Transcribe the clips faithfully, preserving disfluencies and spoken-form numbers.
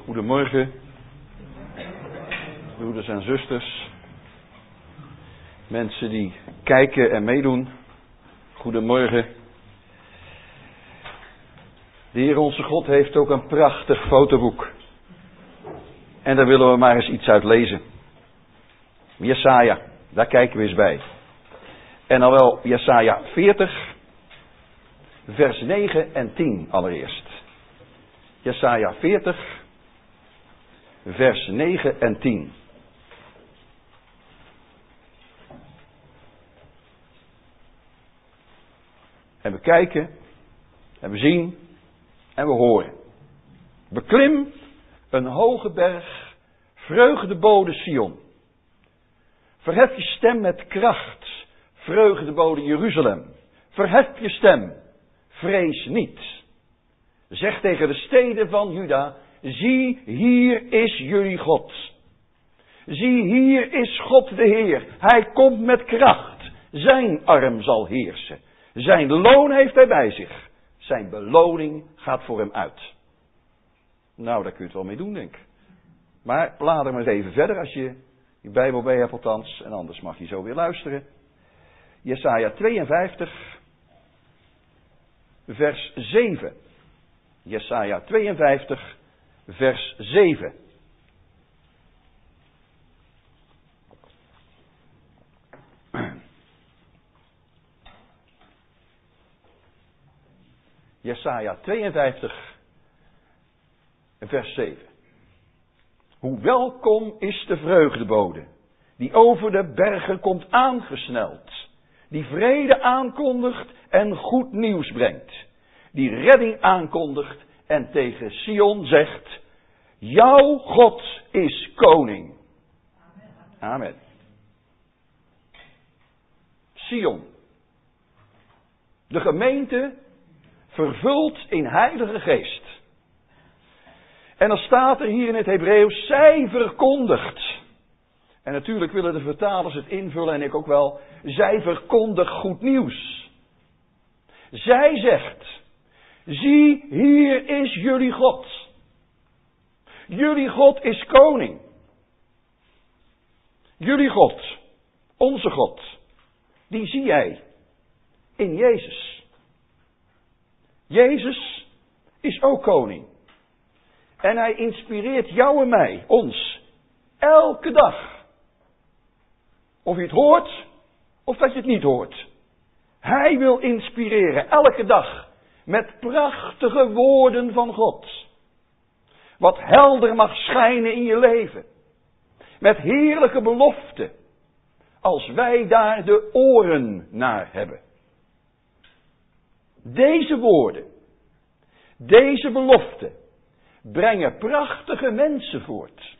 Goedemorgen, broeders en zusters, mensen die kijken en meedoen. Goedemorgen. De Heer onze God heeft ook een prachtig fotoboek. En daar willen we maar eens iets uit lezen. Jesaja, daar kijken we eens bij. En dan wel Jesaja veertig, vers negen en tien allereerst. Jesaja veertig, vers negen en tien. En we kijken, en we zien, en we horen. Beklim een hoge berg, vreugdebode Sion. Verhef je stem met kracht, vreugdebode Jeruzalem. Verhef je stem, vrees niet. Zeg tegen de steden van Juda, zie, hier is jullie God. Zie, hier is God de Heer. Hij komt met kracht. Zijn arm zal heersen. Zijn loon heeft hij bij zich. Zijn beloning gaat voor hem uit. Nou, daar kun je het wel mee doen, denk ik. Maar blader maar eens even verder als je je Bijbel bij hebt althans. En anders mag je zo weer luisteren. Jesaja tweeënvijftig, vers zeven. Jesaja tweeënvijftig, vers zeven. Jesaja tweeënvijftig, vers zeven. Hoe welkom is de vreugdebode, die over de bergen komt aangesneld, die vrede aankondigt en goed nieuws brengt, die redding aankondigt en tegen Sion zegt, jouw God is koning. Amen. Sion. De gemeente vervuld in heilige geest. En dan staat er hier in het Hebreeuws, zij verkondigt. En natuurlijk willen de vertalers het invullen en ik ook wel. Zij verkondigt goed nieuws. Zij zegt, zie, hier is jullie God. Jullie God is koning. Jullie God, onze God, die zie jij in Jezus. Jezus is ook koning. En hij inspireert jou en mij, ons, elke dag. Of je het hoort, of dat je het niet hoort. Hij wil inspireren, elke dag, met prachtige woorden van God. Wat helder mag schijnen in je leven. Met heerlijke beloften, als wij daar de oren naar hebben. Deze woorden, deze beloften, brengen prachtige mensen voort.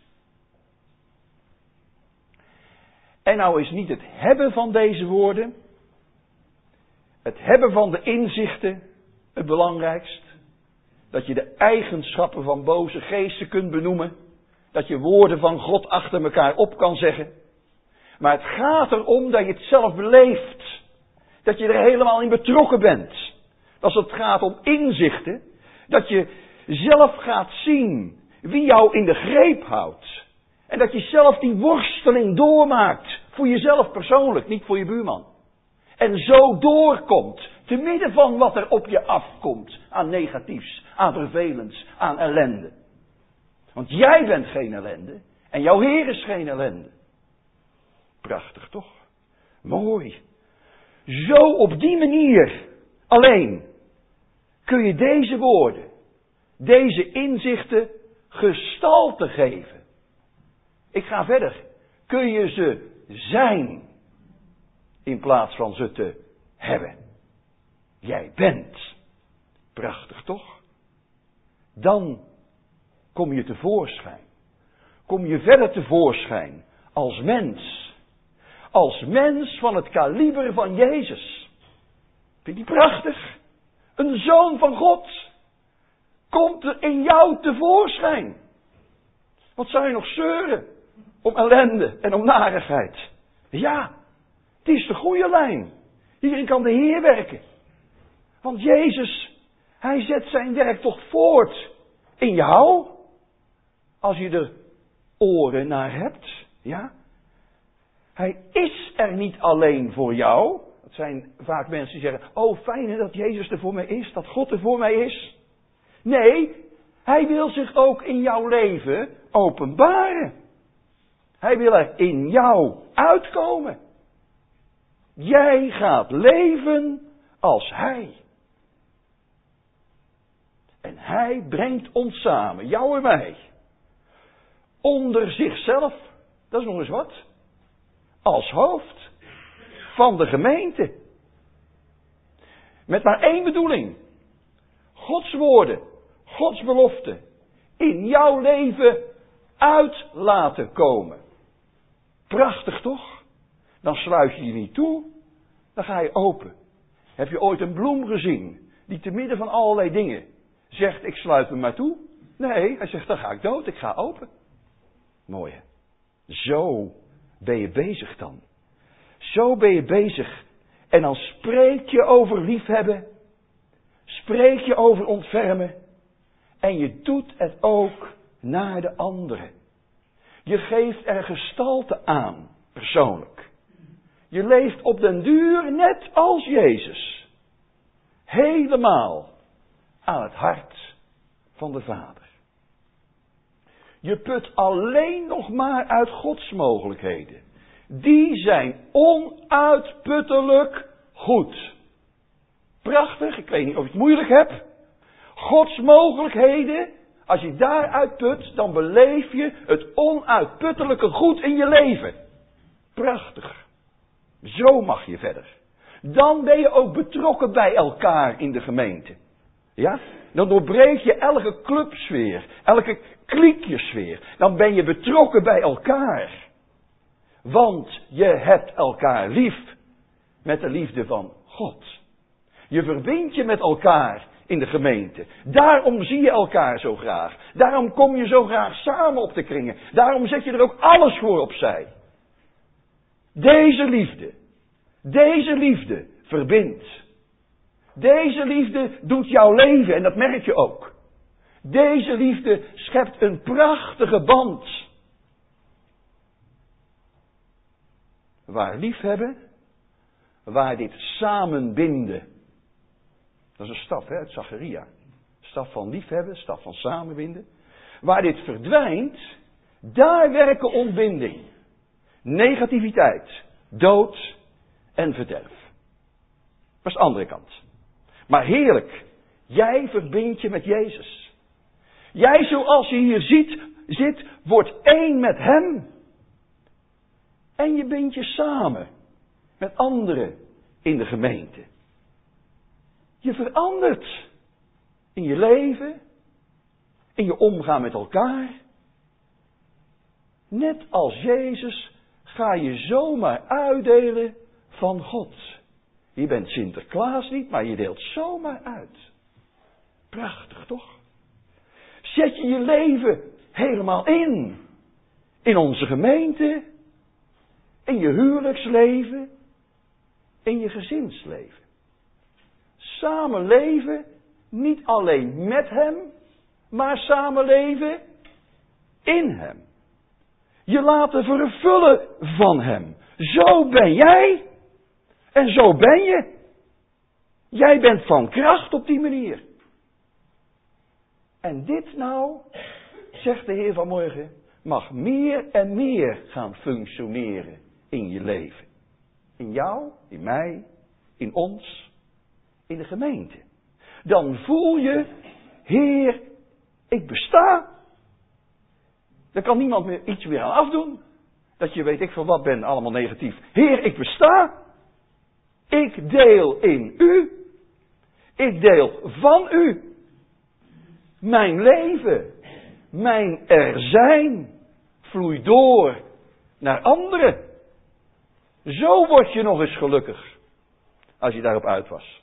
En nou is niet het hebben van deze woorden, het hebben van de inzichten, het belangrijkst. Dat je de eigenschappen van boze geesten kunt benoemen. Dat je woorden van God achter elkaar op kan zeggen. Maar het gaat erom dat je het zelf beleeft. Dat je er helemaal in betrokken bent. Als het gaat om inzichten, dat je zelf gaat zien wie jou in de greep houdt. En dat je zelf die worsteling doormaakt. Voor jezelf persoonlijk, niet voor je buurman. En zo doorkomt, te midden van wat er op je afkomt. Aan negatiefs, aan vervelends, aan ellende. Want jij bent geen ellende. En jouw Heer is geen ellende. Prachtig toch? Mooi. Zo op die manier alleen kun je deze woorden, deze inzichten gestalte geven. Ik ga verder. Kun je ze zijn in plaats van ze te hebben. Jij bent. Prachtig toch? Dan kom je tevoorschijn. Kom je verder tevoorschijn als mens. Als mens van het kaliber van Jezus. Vind je die prachtig? Een zoon van God komt er in jou tevoorschijn. Wat zou je nog zeuren om ellende en om narigheid? Ja, het is de goede lijn. Hierin kan de Heer werken. Want Jezus, hij zet zijn werk toch voort in jou. als je er oren naar hebt. Ja? Hij is er niet alleen voor jou. Dat zijn vaak mensen die zeggen, oh fijn dat Jezus er voor mij is, dat God er voor mij is. Nee, hij wil zich ook in jouw leven openbaren. Hij wil er in jou uitkomen. Jij gaat leven als hij. En hij brengt ons samen, jou en mij, onder zichzelf, dat is nog eens wat, als hoofd van de gemeente. Met maar één bedoeling. Gods woorden, Gods beloften in jouw leven uit laten komen. Prachtig toch? Dan sluit je je niet toe, dan ga je open. Heb je ooit een bloem gezien die te midden van allerlei dingen zegt, ik sluit me maar toe? Nee, hij zegt, dan ga ik dood, ik ga open. Mooi hè? Zo ben je bezig dan. Zo ben je bezig. En dan spreek je over liefhebben. Spreek je over ontfermen. En je doet het ook naar de anderen. Je geeft er gestalte aan, persoonlijk. Je leeft op den duur net als Jezus. Helemaal aan het hart van de Vader. Je put alleen nog maar uit Gods mogelijkheden. Die zijn onuitputtelijk goed. Prachtig, ik weet niet of je het moeilijk hebt. Gods mogelijkheden, als je daaruit put, dan beleef je het onuitputtelijke goed in je leven. Prachtig. Zo mag je verder. Dan ben je ook betrokken bij elkaar in de gemeente. Ja? Dan doorbreek je elke clubsfeer, elke kliekjesfeer. Dan ben je betrokken bij elkaar. Want je hebt elkaar lief met de liefde van God. Je verbindt je met elkaar in de gemeente. Daarom zie je elkaar zo graag. Daarom kom je zo graag samen op de kringen. Daarom zet je er ook alles voor opzij. Deze liefde, deze liefde verbindt. Deze liefde doet jouw leven en dat merk je ook. Deze liefde schept een prachtige band. Waar liefhebben, waar dit samenbinden. Dat is een staf hè, uit Zacharia. Staf van liefhebben, staf van samenbinden. Waar dit verdwijnt, daar werken ontbinding. Negativiteit, dood en verderf. Dat is de andere kant. Maar heerlijk, jij verbindt je met Jezus. Jij zoals je hier ziet, zit, wordt één met hem. En je bindt je samen met anderen in de gemeente. Je verandert in je leven, in je omgaan met elkaar. Net als Jezus ga je zomaar uitdelen van God. Je bent Sinterklaas niet, maar je deelt zomaar uit. Prachtig toch? Zet je je leven helemaal in. In onze gemeente. In je huwelijksleven. In je gezinsleven. Samen leven, niet alleen met hem, maar samen leven in hem. Je laten vervullen van hem. Zo ben jij en zo ben je. Jij bent van kracht op die manier. En dit nou, zegt de Heer vanmorgen, mag meer en meer gaan functioneren in je leven. In jou, in mij, in ons, in de gemeente. Dan voel je, Heer, ik besta. Daar kan niemand meer iets meer aan afdoen. Dat je weet ik van wat ben, allemaal negatief. Heer, ik besta. Ik deel in u. Ik deel van u. Mijn leven, mijn er zijn, vloeit door naar anderen. Zo word je nog eens gelukkig, als je daarop uit was.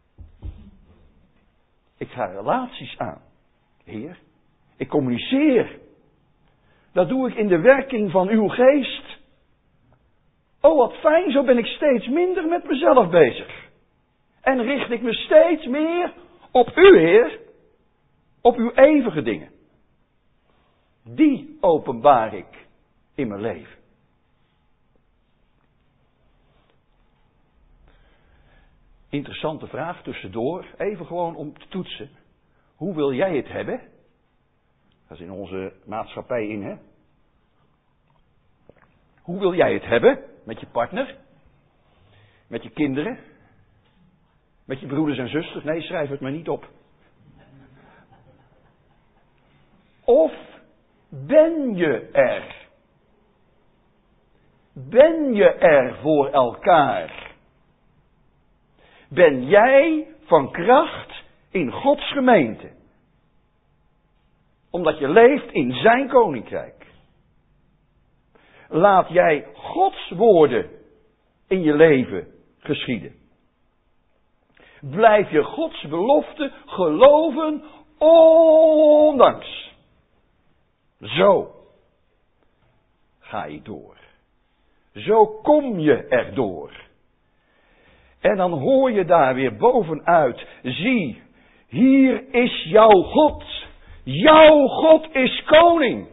Ik ga relaties aan, Heer. Ik communiceer. Dat doe ik in de werking van uw geest. Oh, wat fijn, zo ben ik steeds minder met mezelf bezig. En richt ik me steeds meer op u, Heer. Op uw eeuwige dingen. Die openbaar ik in mijn leven. Interessante vraag tussendoor, even gewoon om te toetsen. Hoe wil jij het hebben? Dat is in onze maatschappij in, hè? Hoe wil jij het hebben met je partner? Met je kinderen? Met je broeders en zusters? Nee, schrijf het maar niet op. Of ben je er? Ben je er voor elkaar? Ben jij van kracht in Gods gemeente? Omdat je leeft in zijn koninkrijk. Laat jij Gods woorden in je leven geschieden. Blijf je Gods belofte geloven ondanks. Zo ga je door. Zo kom je erdoor. En dan hoor je daar weer bovenuit. Zie, hier is jouw God. Jouw God is koning.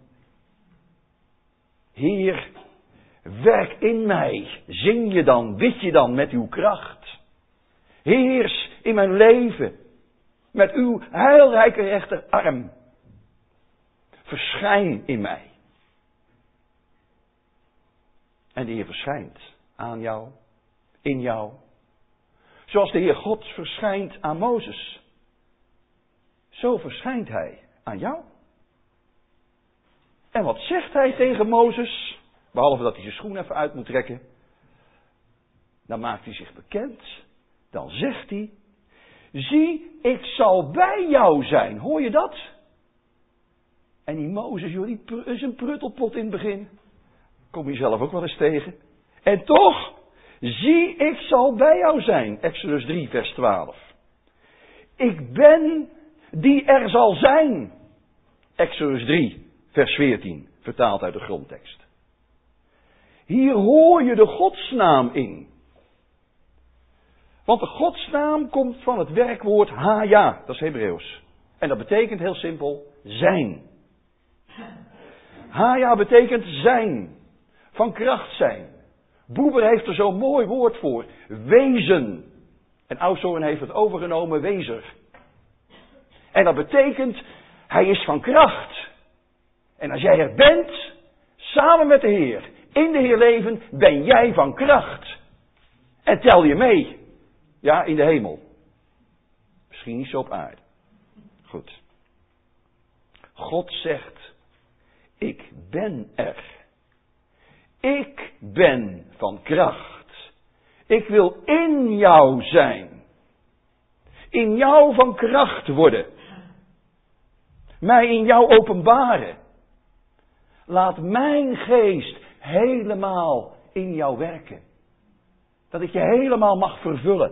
Heer, werk in mij. Zing je dan, bid je dan met uw kracht. Heers in mijn leven. Met uw heilrijke rechterarm. Verschijn in mij. En de Heer verschijnt aan jou, in jou. Zoals de Heer God verschijnt aan Mozes. Zo verschijnt hij aan jou. En wat zegt hij tegen Mozes? Behalve dat hij zijn schoen even uit moet trekken. Dan maakt hij zich bekend. Dan zegt hij. Zie, ik zal bij jou zijn. Hoor je dat? En die Mozes, joh, die is een pruttelpot in het begin. Kom je zelf ook wel eens tegen. En toch, zie, ik zal bij jou zijn. Exodus drie, vers twaalf. Ik ben die er zal zijn. Exodus drie, vers veertien. Vertaald uit de grondtekst. Hier hoor je de godsnaam in. Want de godsnaam komt van het werkwoord Haja. Dat is Hebreeuws. En dat betekent heel simpel zijn. Haja betekent zijn. Van kracht zijn. Boeber heeft er zo'n mooi woord voor. Wezen. En Aushoorn heeft het overgenomen, wezer. En dat betekent, hij is van kracht. En als jij er bent, samen met de Heer, in de Heer leven, ben jij van kracht. En tel je mee. Ja, in de hemel. Misschien niet zo op aarde. Goed. God zegt, ik ben er. Ik ben van kracht. Ik wil in jou zijn. In jou van kracht worden. Mij in jou openbaren. Laat mijn geest helemaal in jou werken. Dat ik je helemaal mag vervullen.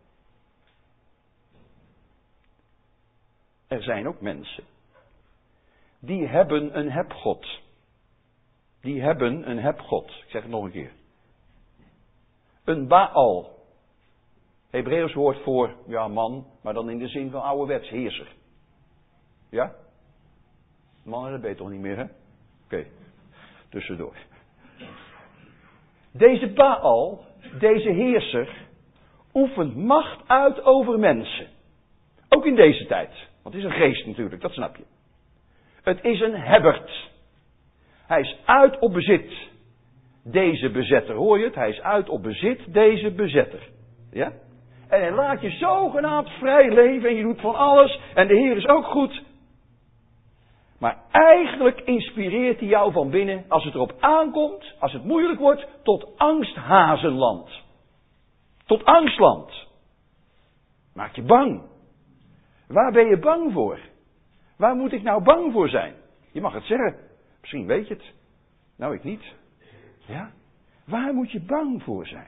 Er zijn ook mensen. Die hebben een hebgod. Die hebben een hebgod. Ik zeg het nog een keer. Een Baal. Hebreeuws woord voor, ja man, maar dan in de zin van ouderwets, heerser. Ja? Mannen, dat weet je toch niet meer, hè? Oké, okay. Tussendoor. Deze Baal, deze heerser, oefent macht uit over mensen. Ook in deze tijd. Want het is een geest natuurlijk, dat snap je. Het is een hebbert. Hij is uit op bezit. Deze bezetter, hoor je het? Hij is uit op bezit, deze bezetter. Ja? En hij laat je zogenaamd vrij leven en je doet van alles. En de Heer is ook goed. Maar eigenlijk inspireert hij jou van binnen, als het erop aankomt, als het moeilijk wordt, tot angsthazenland. Tot angstland. Maak je bang. Waar ben je bang voor? Waar moet ik nou bang voor zijn? Je mag het zeggen. Misschien weet je het. Nou, ik niet. Ja? Waar moet je bang voor zijn?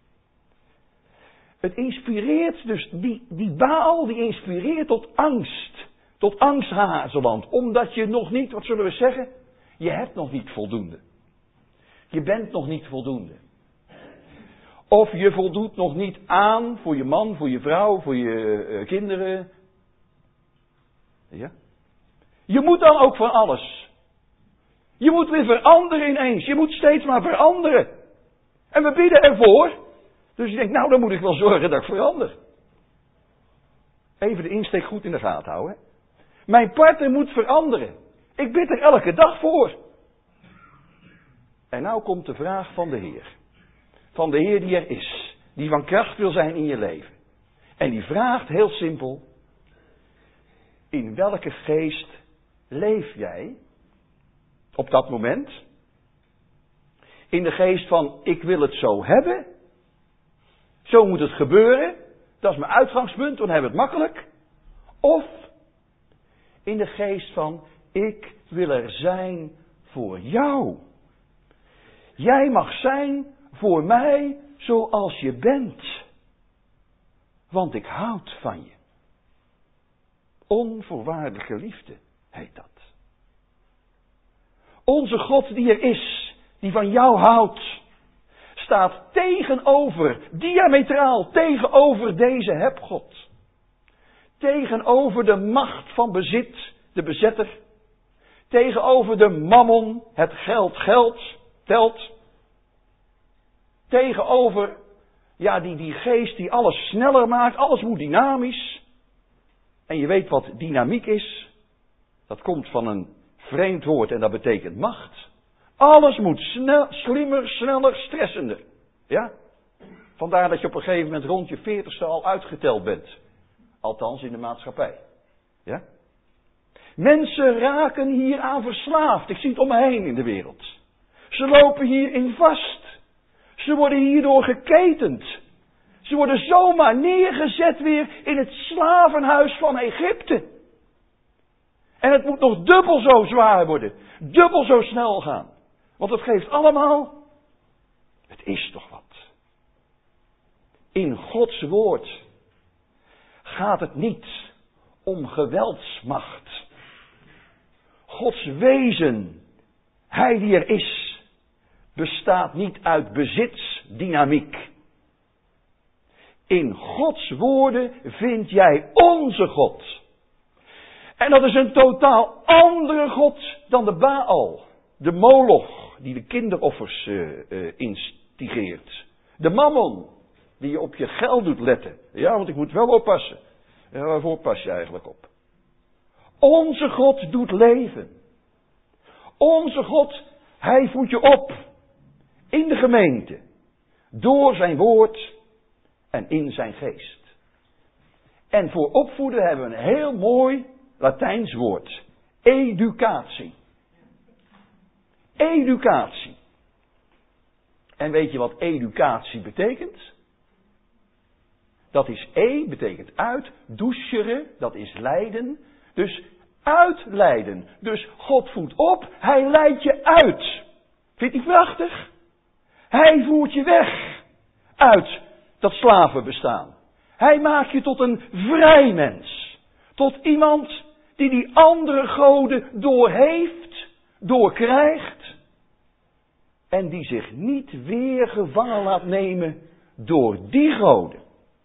Het inspireert dus, die, die Baal, die inspireert tot angst. Tot angsthazeland. Omdat je nog niet, wat zullen we zeggen? Je hebt nog niet voldoende. Je bent nog niet voldoende. Of je voldoet nog niet aan voor je man, voor je vrouw, voor je uh, kinderen. Ja? Je moet dan ook van alles. Je moet weer veranderen ineens. Je moet steeds maar veranderen. En we bidden ervoor. Dus je denkt, nou dan moet ik wel zorgen dat ik verander. Even de insteek goed in de gaten houden. Mijn partner moet veranderen. Ik bid er elke dag voor. En nou komt de vraag van de Heer. Van de Heer die er is. Die van kracht wil zijn in je leven. En die vraagt heel simpel. In welke geest leef jij op dat moment? In de geest van ik wil het zo hebben. Zo moet het gebeuren. Dat is mijn uitgangspunt, dan hebben we het makkelijk. Of in de geest van ik wil er zijn voor jou. Jij mag zijn voor mij zoals je bent. Want ik houd van je. Onvoorwaardelijke liefde heet dat. Onze God die er is, die van jou houdt, staat tegenover, diametraal tegenover deze hebgod. Tegenover de macht van bezit, de bezetter. Tegenover de mammon, het geld, geld, telt. Tegenover, ja, die, die geest die alles sneller maakt, alles moet dynamisch. En je weet wat dynamiek is. Dat komt van een vreemd woord en dat betekent macht. Alles moet snel, slimmer, sneller, stressender. Ja? Vandaar dat je op een gegeven moment rond je veertigste al uitgeteld bent. Althans in de maatschappij. Ja? Mensen raken hier aan verslaafd. Ik zie het om me heen in de wereld. Ze lopen hierin vast. Ze worden hierdoor geketend. Ze worden zomaar neergezet weer in het slavenhuis van Egypte. En het moet nog dubbel zo zwaar worden. Dubbel zo snel gaan. Want het geeft allemaal. Het is toch wat. In Gods woord gaat het niet om geweldsmacht. Gods wezen, Hij die er is, bestaat niet uit bezitsdynamiek. In Gods woorden vind jij onze God. En dat is een totaal andere God dan de Baal. De Moloch, die de kinderoffers uh, uh, instigeert. De Mammon, die je op je geld doet letten. Ja, want ik moet wel oppassen. Ja, waarvoor pas je eigenlijk op? Onze God doet leven. Onze God, Hij voedt je op. In de gemeente. Door zijn woord en in zijn geest. En voor opvoeden hebben we een heel mooi Latijns woord. Educatie. Educatie. En weet je wat educatie betekent? Dat is E, betekent uit. Douchere, dat is leiden. Dus uitleiden. Dus God voedt op, Hij leidt je uit. Vind je die prachtig? Hij voert je weg uit dat slavenbestaan. Hij maakt je tot een vrij mens. Tot iemand die die andere goden doorheeft, doorkrijgt. En die zich niet weer gevangen laat nemen door die goden.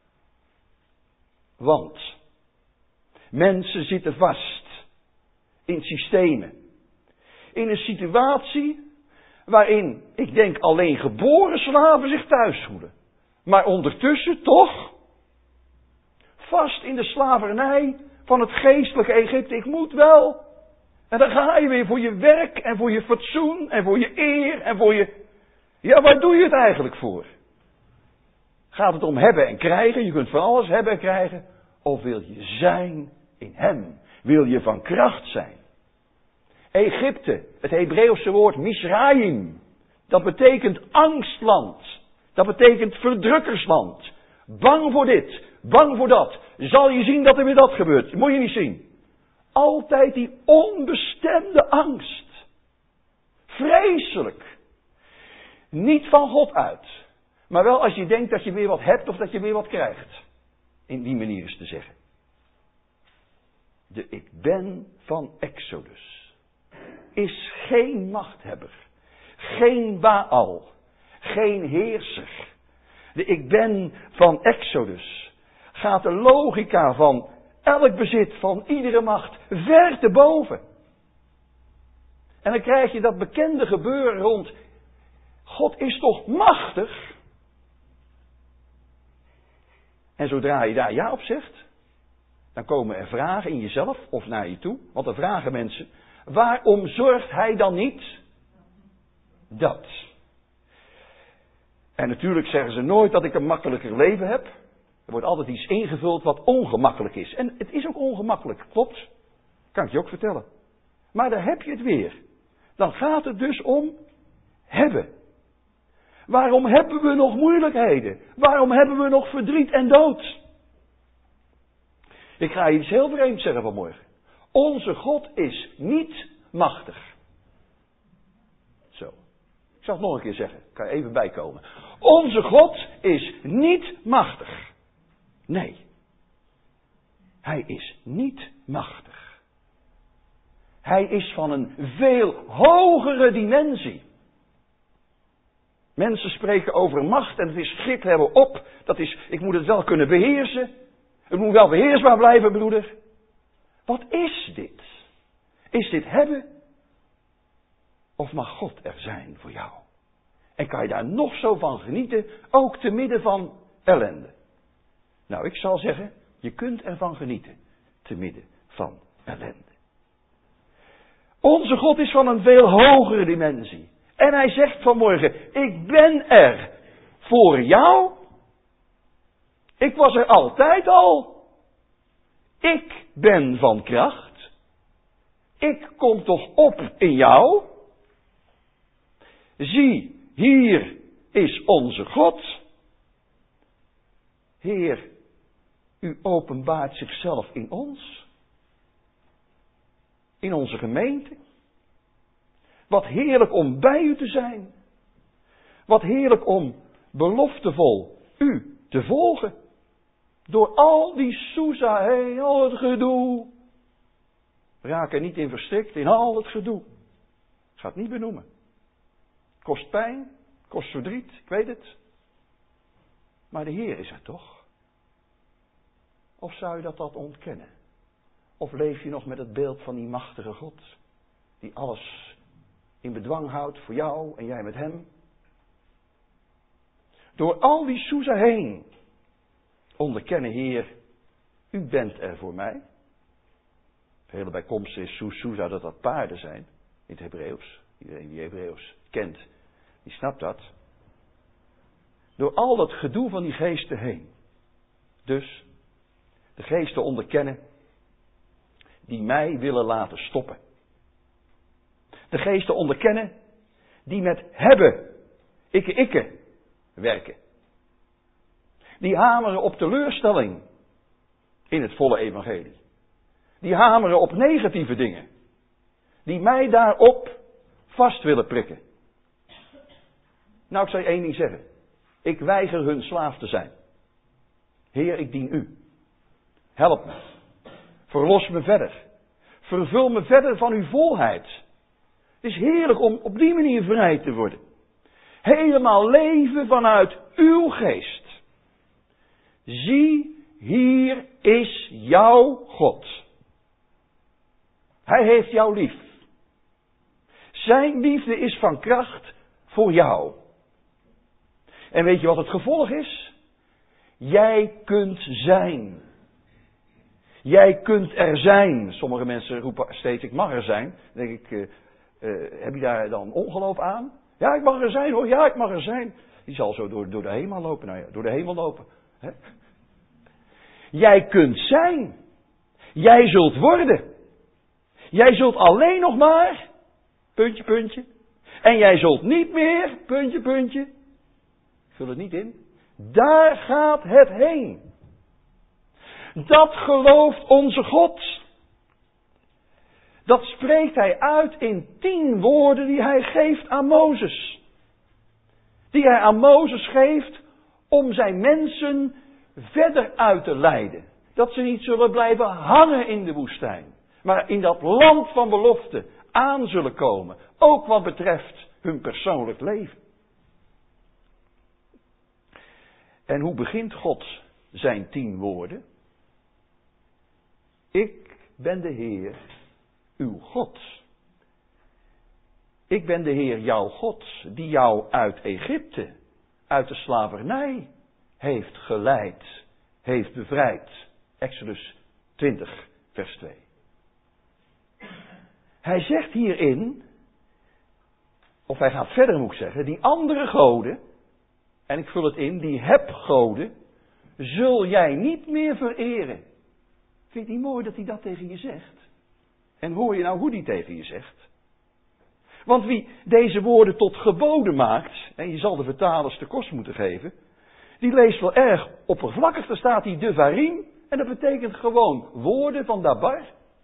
Want mensen zitten vast in systemen. In een situatie waarin, ik denk, alleen geboren slaven zich thuis voelen. Maar ondertussen toch vast in de slavernij van het geestelijke Egypte. Ik moet wel. En dan ga je weer voor je werk en voor je fatsoen en voor je eer en voor je... Ja, waar doe je het eigenlijk voor? Gaat het om hebben en krijgen? Je kunt van alles hebben en krijgen. Of wil je zijn in Hem? Wil je van kracht zijn? Egypte, het Hebreeuwse woord Misraim. Dat betekent angstland. Dat betekent verdrukkersland. Bang voor dit, bang voor dat. Zal je zien dat er weer dat gebeurt. Moet je niet zien. Altijd die onbestemde angst. Vreselijk. Niet van God uit. Maar wel als je denkt dat je weer wat hebt of dat je weer wat krijgt. In die manier is te zeggen. De ik ben van Exodus is geen machthebber. Geen Baal. Geen heerser. De ik ben van Exodus gaat de logica van elk bezit, van iedere macht, ver te boven. En dan krijg je dat bekende gebeuren rond, God is toch machtig? En zodra je daar ja op zegt, dan komen er vragen in jezelf of naar je toe. Want dan vragen mensen, waarom zorgt hij dan niet dat? En natuurlijk zeggen ze nooit dat ik een makkelijker leven heb. Er wordt altijd iets ingevuld wat ongemakkelijk is. En het is ook ongemakkelijk, klopt. Kan ik je ook vertellen. Maar daar heb je het weer. Dan gaat het dus om hebben. Waarom hebben we nog moeilijkheden? Waarom hebben we nog verdriet en dood? Ik ga je iets heel vreemds zeggen vanmorgen. Onze God is niet machtig. Zo. Ik zal het nog een keer zeggen. Ik kan je even bijkomen. Onze God is niet machtig. Nee. Hij is niet machtig. Hij is van een veel hogere dimensie. Mensen spreken over macht en het is grip hebben op. Dat is, ik moet het wel kunnen beheersen. Het moet wel beheersbaar blijven, broeder. Wat is dit? Is dit hebben? Of mag God er zijn voor jou? En kan je daar nog zo van genieten, ook te midden van ellende? Nou, ik zal zeggen, je kunt ervan genieten, te midden van ellende. Onze God is van een veel hogere dimensie. En hij zegt vanmorgen, ik ben er voor jou. Ik was er altijd al. Ik ben van kracht. Ik kom toch op in jou. Zie, hier is onze God. Heer, u openbaart zichzelf in ons. In onze gemeente. Wat heerlijk om bij u te zijn. Wat heerlijk om beloftevol u te volgen. Door al die soesa heen, al het gedoe. Raak er niet in verstrikt in al het gedoe. Ik ga het niet benoemen. Kost pijn, kost verdriet, ik weet het. Maar de Heer is er toch? Of zou je dat dat ontkennen? Of leef je nog met het beeld van die machtige God, die alles in bedwang houdt voor jou en jij met hem? Door al die soesa heen onderkennen, Heer, u bent er voor mij. Het hele bijkomst is soesa dat dat paarden zijn, in het Hebreeuws. Iedereen die Hebreeuws kent, die snapt dat. Door al dat gedoe van die geesten heen. Dus de geesten onderkennen die mij willen laten stoppen. De geesten onderkennen die met hebben, ikke ikke, werken. Die hameren op teleurstelling in het volle evangelie. Die hameren op negatieve dingen. Die mij daarop vast willen prikken. Nou, ik zal je één ding zeggen. Ik weiger hun slaaf te zijn. Heer, ik dien u. Help me. Verlos me verder. Vervul me verder van uw volheid. Het is heerlijk om op die manier vrij te worden. Helemaal leven vanuit uw geest. Zie, hier is jouw God. Hij heeft jou lief. Zijn liefde is van kracht voor jou. En weet je wat het gevolg is? Jij kunt zijn. Jij kunt er zijn. Sommige mensen roepen steeds, ik mag er zijn. Dan denk ik, uh, uh, heb je daar dan ongeloof aan? Ja, ik mag er zijn hoor. Ja, ik mag er zijn. Die zal zo door, door de hemel lopen. Nou ja, door de hemel lopen. Hè? Jij kunt zijn. Jij zult worden. Jij zult alleen nog maar, puntje, puntje. En jij zult niet meer, puntje, puntje. Vul het niet in. Daar gaat het heen. Dat gelooft onze God. Dat spreekt hij uit in tien woorden die hij geeft aan Mozes. Die hij aan Mozes geeft om zijn mensen verder uit te leiden. Dat ze niet zullen blijven hangen in de woestijn. Maar in dat land van belofte aan zullen komen. Ook wat betreft hun persoonlijk leven. En hoe begint God zijn tien woorden? Ik ben de Heer, uw God. Ik ben de Heer jouw God, die jou uit Egypte, uit de slavernij heeft geleid, heeft bevrijd. Exodus twintig, vers twee. Hij zegt hierin, of hij gaat verder moet ik zeggen, die andere goden, en ik vul het in, die hebgoden, zul jij niet meer vereren. Vind je het niet mooi dat hij dat tegen je zegt? En hoor je nou hoe hij tegen je zegt? Want wie deze woorden tot geboden maakt, en je zal de vertalers de kost moeten geven, die leest wel erg oppervlakkig. Daar staat die devarim, en dat betekent gewoon woorden van dabar.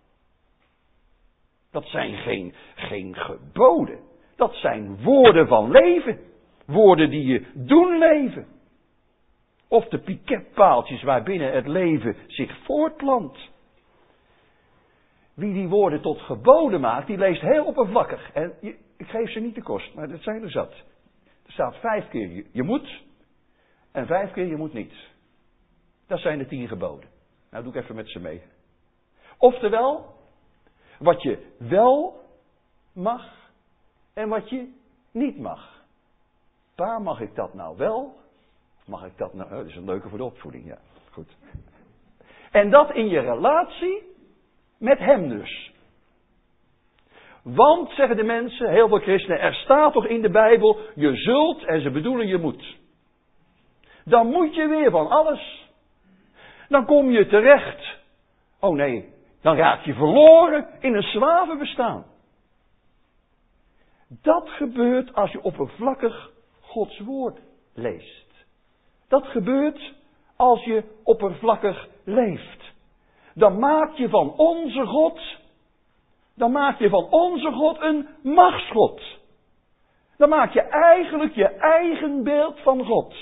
Dat zijn geen, geen geboden. Dat zijn woorden van leven. Woorden die je doen leven. Of de piketpaaltjes waarbinnen het leven zich voortplant. Wie die woorden tot geboden maakt, die leest heel oppervlakkig. En je, ik geef ze niet de kost, maar dat zijn er zat. Er staat vijf keer je, je moet en vijf keer je moet niet. Dat zijn de tien geboden. Nou doe ik even met ze mee. Oftewel, wat je wel mag en wat je niet mag. Waar mag ik dat nou wel? Mag ik dat nou? Oh, dat is een leuke voor de opvoeding, ja. Goed. En dat in je relatie met hem dus. Want, zeggen de mensen, heel veel christenen, er staat toch in de Bijbel, je zult, en ze bedoelen je moet. Dan moet je weer van alles. Dan kom je terecht. Oh nee, dan raak je verloren in een slavenbestaan. Dat gebeurt als je oppervlakkig Gods woord leest. Dat gebeurt als je oppervlakkig leeft. Dan maak je van onze God, dan maak je van onze God een machtsgod. Dan maak je eigenlijk je eigen beeld van God.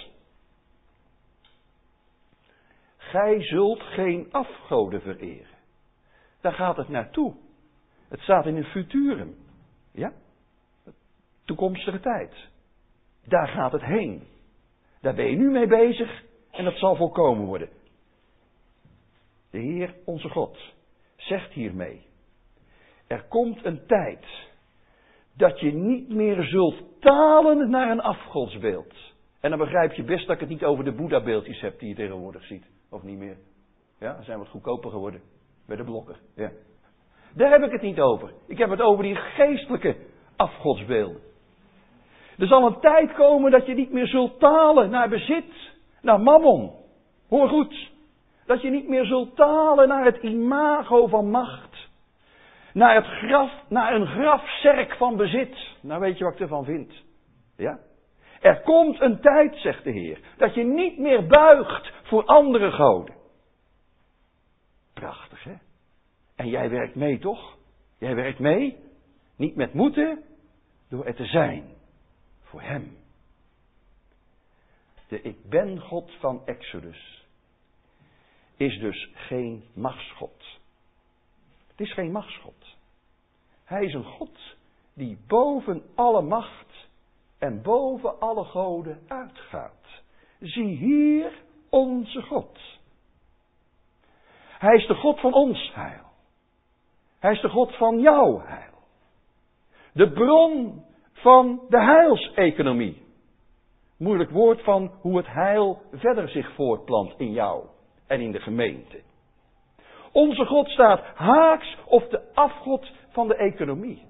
Gij zult geen afgoden vereren. Daar gaat het naartoe. Het staat in een futurum. Ja? Toekomstige tijd. Daar gaat het heen. Daar ben je nu mee bezig en dat zal volkomen worden. De Heer, onze God, zegt hiermee. Er komt een tijd dat je niet meer zult talen naar een afgodsbeeld. En dan begrijp je best dat ik het niet over de Boeddha-beeldjes heb die je tegenwoordig ziet. Of niet meer. Ja, ze zijn wat goedkoper geworden. Bij de blokken. Ja. Daar heb ik het niet over. Ik heb het over die geestelijke afgodsbeelden. Er zal een tijd komen dat je niet meer zult talen naar bezit, naar mammon. Hoor goed. Dat je niet meer zult talen naar het imago van macht. Naar het graf, naar een grafzerk van bezit. Nou weet je wat ik ervan vind. Ja? Er komt een tijd, zegt de Heer, dat je niet meer buigt voor andere goden. Prachtig, hè? En jij werkt mee, toch? Jij werkt mee, niet met moeten, door er te zijn. Voor hem. De ik ben God van Exodus is dus geen machtsgod. Het is geen machtsgod. Hij is een God die boven alle macht en boven alle goden uitgaat. Zie hier onze God. Hij is de God van ons heil. Hij is de God van jouw heil. De bron van de heilseconomie. Moeilijk woord van hoe het heil verder zich voortplant in jou en in de gemeente. Onze God staat haaks op de afgod van de economie.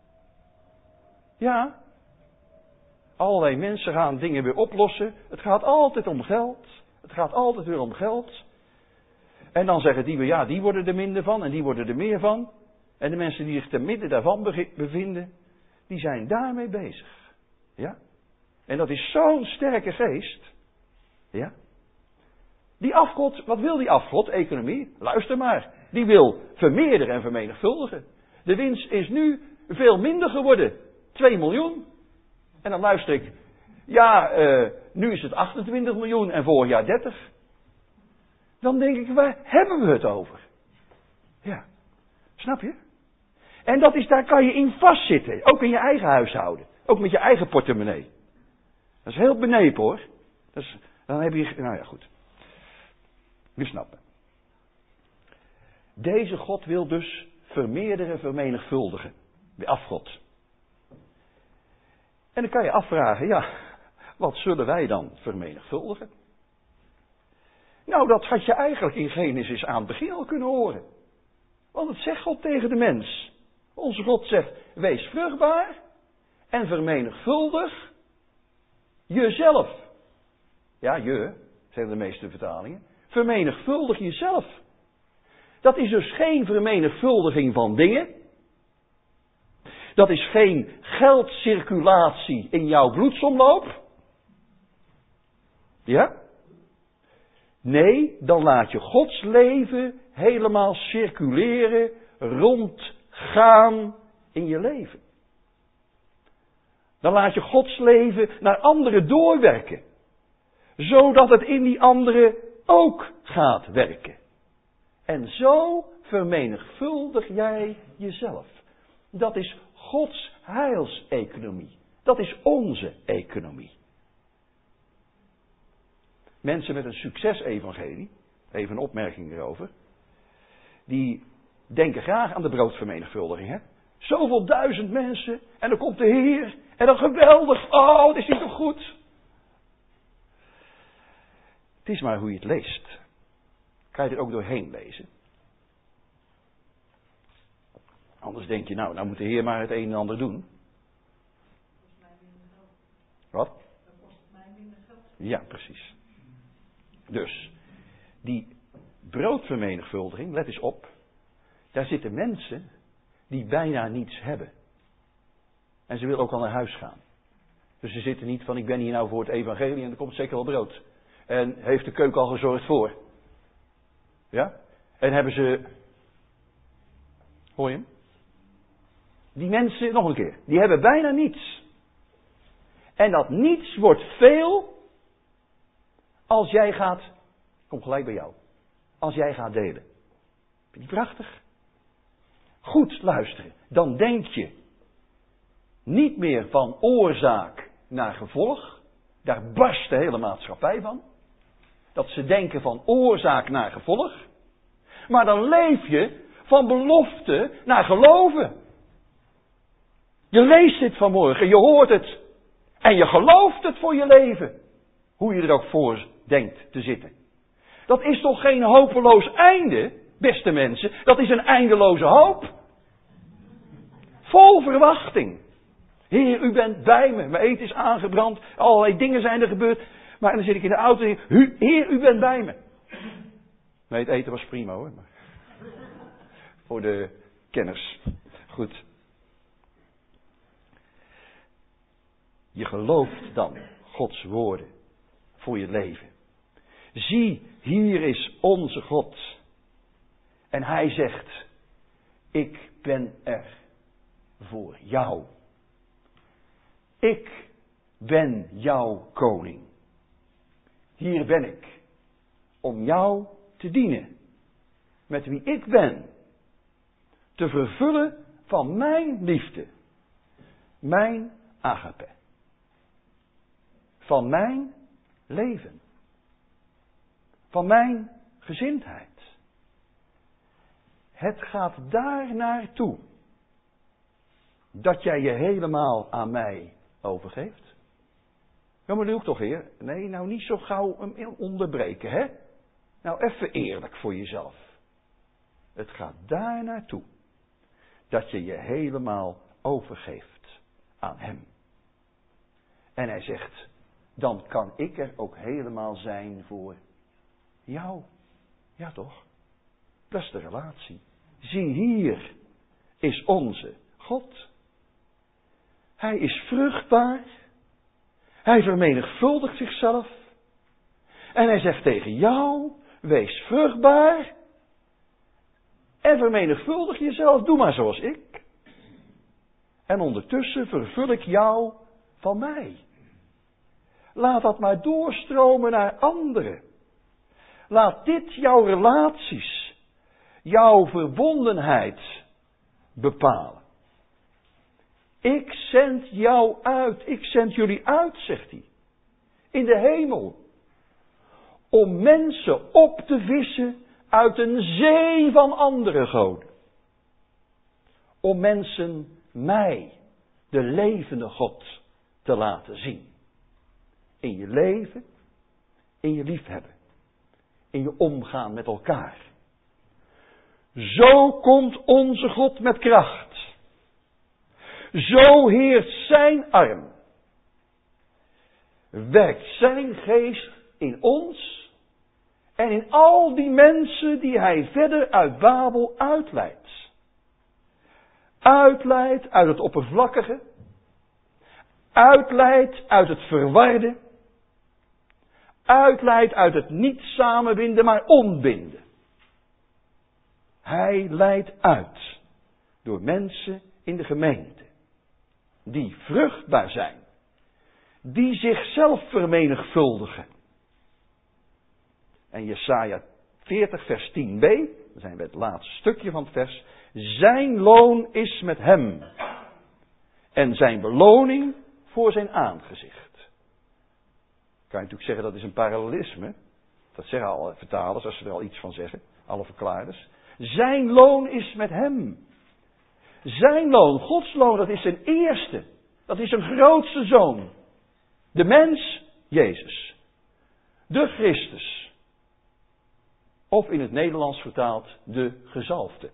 Ja, allerlei mensen gaan dingen weer oplossen. Het gaat altijd om geld. Het gaat altijd weer om geld. En dan zeggen die weer, ja, die worden er minder van en die worden er meer van. En de mensen die zich te midden daarvan bevinden, die zijn daarmee bezig. Ja? En dat is zo'n sterke geest. Ja? Die afgod, wat wil die afgod, economie? Luister maar. Die wil vermeerderen en vermenigvuldigen. De winst is nu veel minder geworden. twee miljoen. En dan luister ik. Ja, uh, nu is het achtentwintig miljoen en vorig jaar dertig. Dan denk ik, waar hebben we het over? Ja. Snap je? En dat is, daar kan je in vastzitten. Ook in je eigen huishouden. Ook met je eigen portemonnee. Dat is heel benepen hoor. Dat is, dan heb je, nou ja goed. We snappen. Deze God wil dus vermeerderen, vermenigvuldigen. De afgod. En dan kan je afvragen, ja, wat zullen wij dan vermenigvuldigen? Nou, dat had je eigenlijk in Genesis aan het begin al kunnen horen. Want het zegt God tegen de mens. Onze God zegt, wees vruchtbaar en vermenigvuldig jezelf. Ja, je, zeggen de meeste vertalingen. Vermenigvuldig jezelf. Dat is dus geen vermenigvuldiging van dingen. Dat is geen geldcirculatie in jouw bloedsomloop. Ja? Nee, dan laat je Gods leven helemaal circuleren, rondgaan in je leven. Dan laat je Gods leven naar anderen doorwerken. Zodat het in die anderen ook gaat werken. En zo vermenigvuldig jij jezelf. Dat is Gods heilseconomie. Dat is onze economie. Mensen met een succesevangelie, even een opmerking erover, die denken graag aan de broodvermenigvuldiging. Hè? Zoveel duizend mensen en dan komt de Heer en dan geweldig, oh, het is niet toch goed. Het is maar hoe je het leest. Kan je er ook doorheen lezen. Anders denk je, nou, nou moet de Heer maar het een en ander doen. Wat? Ja, precies. Dus, die broodvermenigvuldiging, let eens op. Daar zitten mensen die bijna niets hebben. En ze willen ook al naar huis gaan. Dus ze zitten niet van, ik ben hier nou voor het evangelie en er komt zeker wel brood. En heeft de keuken al gezorgd voor. Ja? En hebben ze... Hoor je hem? Die mensen, nog een keer, die hebben bijna niets. En dat niets wordt veel als jij gaat, kom gelijk bij jou, als jij gaat delen. Vind je die prachtig? Goed luisteren, dan denk je niet meer van oorzaak naar gevolg. Daar barst de hele maatschappij van. Dat ze denken van oorzaak naar gevolg. Maar dan leef je van belofte naar geloven. Je leest dit vanmorgen, je hoort het. En je gelooft het voor je leven. Hoe je er ook voor denkt te zitten. Dat is toch geen hopeloos einde, beste mensen. Dat is een eindeloze hoop. Vol verwachting. Heer, u bent bij me. Mijn eten is aangebrand. Allerlei dingen zijn er gebeurd. Maar dan zit ik in de auto en denk, Heer, u bent bij me. Nee, het eten was prima hoor. Maar voor de kenners. Goed. Je gelooft dan Gods woorden voor je leven. Zie, hier is onze God. En hij zegt, ik ben er voor jou. Ik ben jouw koning. Hier ben ik om jou te dienen. Met wie ik ben. Te vervullen van mijn liefde. Mijn agape. Van mijn leven. Van mijn gezindheid. Het gaat daar naartoe. Dat jij je helemaal aan mij overgeeft. Ja, maar doe ik toch, Heer? Nee, nou niet zo gauw hem onderbreken, hè? Nou, even eerlijk voor jezelf. Het gaat daar naartoe. Dat je je helemaal overgeeft aan hem. En hij zegt, dan kan ik er ook helemaal zijn voor jou. Ja toch? Dat is de relatie. Zie, hier is onze God. Hij is vruchtbaar. Hij vermenigvuldigt zichzelf. En hij zegt tegen jou, wees vruchtbaar. En vermenigvuldig jezelf, doe maar zoals ik. En ondertussen vervul ik jou van mij. Laat dat maar doorstromen naar anderen. Laat dit jouw relaties, jouw verbondenheid bepalen. Ik zend jou uit, ik zend jullie uit, zegt hij. In de hemel. Om mensen op te vissen uit een zee van andere goden. Om mensen mij, de levende God, te laten zien. In je leven, in je liefhebben, in je omgaan met elkaar. Zo komt onze God met kracht. Zo heerst zijn arm. Werkt zijn geest in ons en in al die mensen die hij verder uit Babel uitleidt. Uitleidt uit het oppervlakkige. Uitleidt uit het verwarde. Uitleidt uit het niet samenbinden, maar ontbinden. Hij leidt uit door mensen in de gemeente. Die vruchtbaar zijn. Die zichzelf vermenigvuldigen. En Jesaja veertig vers tien b, dan zijn we het laatste stukje van het vers. Zijn loon is met hem. En zijn beloning voor zijn aangezicht. Kan je natuurlijk zeggen dat is een parallelisme. Dat zeggen alle vertalers als ze er al iets van zeggen. Alle verklaarders. Zijn loon is met hem. Zijn loon, Gods loon, dat is zijn eerste. Dat is zijn grootste zoon. De mens, Jezus. De Christus. Of in het Nederlands vertaald, de gezalfde.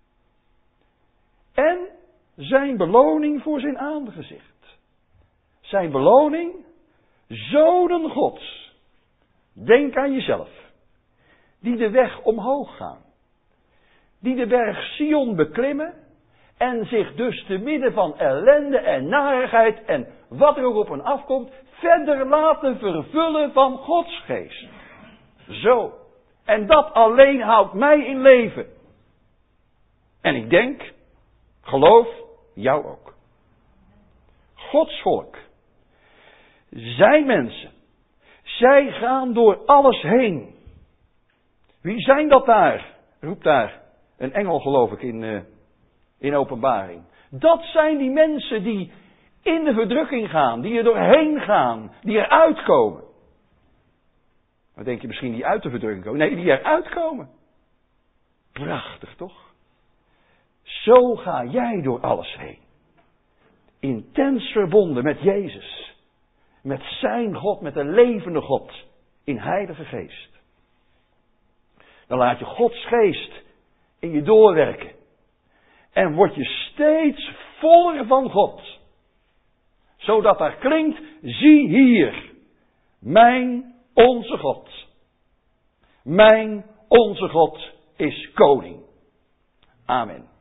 En zijn beloning voor zijn aangezicht. Zijn beloning, zonen Gods. Denk aan jezelf. Die de weg omhoog gaan. Die de berg Sion beklimmen. En zich dus te midden van ellende en narigheid en wat er ook op hen afkomt, verder laten vervullen van Gods geest. Zo. En dat alleen houdt mij in leven. En ik denk, geloof, jou ook. Gods volk. Zijn mensen. Zij gaan door alles heen. Wie zijn dat daar? Roept daar een engel, geloof ik, in... Uh, In openbaring. Dat zijn die mensen die in de verdrukking gaan. Die er doorheen gaan. Die eruit komen. Maar denk je misschien die uit de verdrukking komen? Nee, die eruit komen. Prachtig toch? Zo ga jij door alles heen. Intens verbonden met Jezus. Met zijn God, met de levende God. In Heilige Geest. Dan laat je Gods geest in je doorwerken. En word je steeds voller van God. Zodat daar klinkt, zie hier, mijn, onze God. Mijn, onze God is koning. Amen.